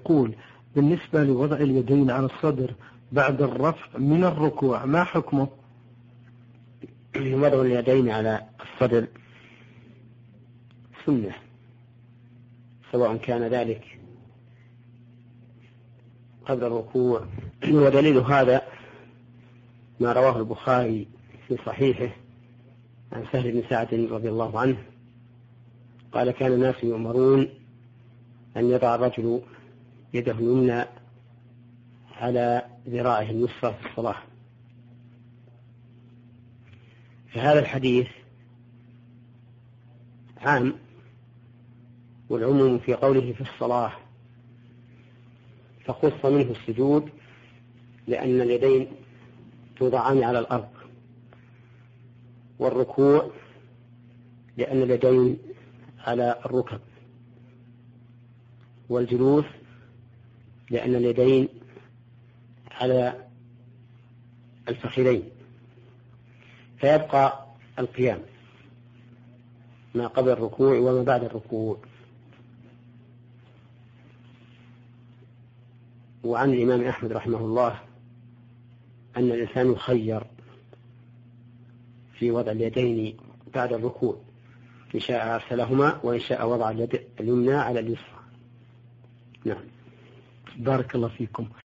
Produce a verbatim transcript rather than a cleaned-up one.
يقول بالنسبة لوضع اليدين على الصدر بعد الرفع من الركوع ما حكمه؟ وضع اليدين على الصدر سنة، سواء كان ذلك قبل الركوع. ودليل هذا ما رواه البخاري في صحيحه عن سهل بن سعد رضي الله عنه قال كان الناس يؤمرون أن يضع الرجل يده اليمنى على ذراعه اليسرى في الصلاة. فهذا الحديث عام، والعموم في قوله في الصلاة، فخص منه السجود لأن اليدين توضعان على الأرض، والركوع لأن اليدين على الركب، والجلوس لأن اليدين على الفخذين، فيبقى القيام ما قبل الركوع وما بعد الركوع. وعن الإمام أحمد رحمه الله أن الإنسان يخير في وضع اليدين بعد الركوع، إن شاء أرسلهما وإن شاء وضع اليد اليمنى على اليسرى. نعم. بارك الله فيكم.